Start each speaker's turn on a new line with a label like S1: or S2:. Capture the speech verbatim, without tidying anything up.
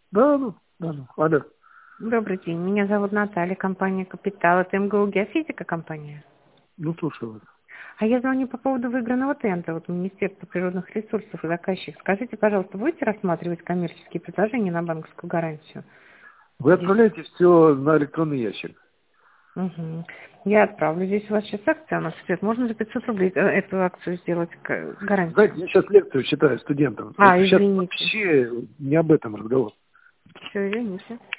S1: Да, ну, да, ну, алло.
S2: Добрый день, меня зовут Наталья, компания «Капитал». Это МГУ «Геофизика» компания.
S1: Ну, слушаю вас.
S2: А я звоню по поводу выигранного тендера, вот Министерство природных ресурсов и заказчик. Скажите, пожалуйста, будете рассматривать коммерческие предложения на банковскую гарантию?
S1: Вы
S2: Здесь.
S1: отправляете все на электронный ящик.
S2: Угу. Я отправлю. Здесь у вас сейчас акция, она цвет. Можно за пятьсот рублей э, эту акцию сделать, к- гарантию?
S1: Знаете, я сейчас лекцию читаю студентам. Вот
S2: А,
S1: сейчас
S2: извините.
S1: вообще не об этом разговор.
S2: Все, извините.